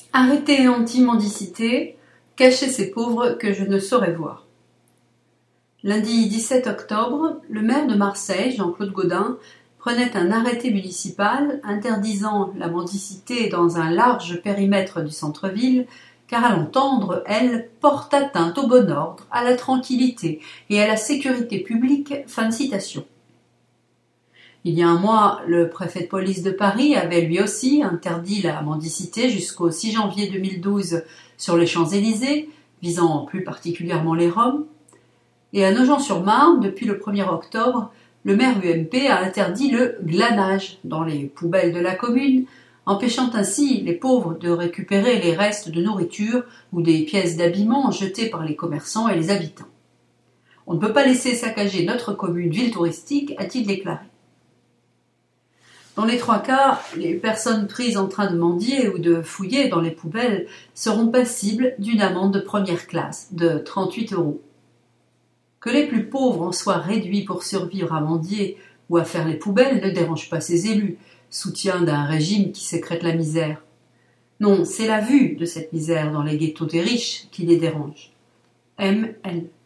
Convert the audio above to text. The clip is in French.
Arrêté anti-mendicité, cacher ces pauvres que je ne saurais voir. Lundi 17 octobre, le maire de Marseille, Jean-Claude Gaudin, prenait un arrêté municipal interdisant la mendicité dans un large périmètre du centre-ville, car à l'entendre, elle porte atteinte au bon ordre, à la tranquillité et à la sécurité publique. Fin de citation. Il y a un mois, le préfet de police de Paris avait lui aussi interdit la mendicité jusqu'au 6 janvier 2012 sur les Champs-Élysées, visant plus particulièrement les Roms. Et à Nogent-sur-Marne, depuis le 1er octobre, le maire UMP a interdit le glanage dans les poubelles de la commune, empêchant ainsi les pauvres de récupérer les restes de nourriture ou des pièces d'habillement jetées par les commerçants et les habitants. On ne peut pas laisser saccager notre commune ville touristique, a-t-il déclaré. Dans les 3 cas, les personnes prises en train de mendier ou de fouiller dans les poubelles seront passibles d'une amende de première classe de 38 €. Que les plus pauvres en soient réduits pour survivre à mendier ou à faire les poubelles ne dérange pas ces élus, soutien d'un régime qui sécrète la misère. Non, c'est la vue de cette misère dans les ghettos des riches qui les dérange. ML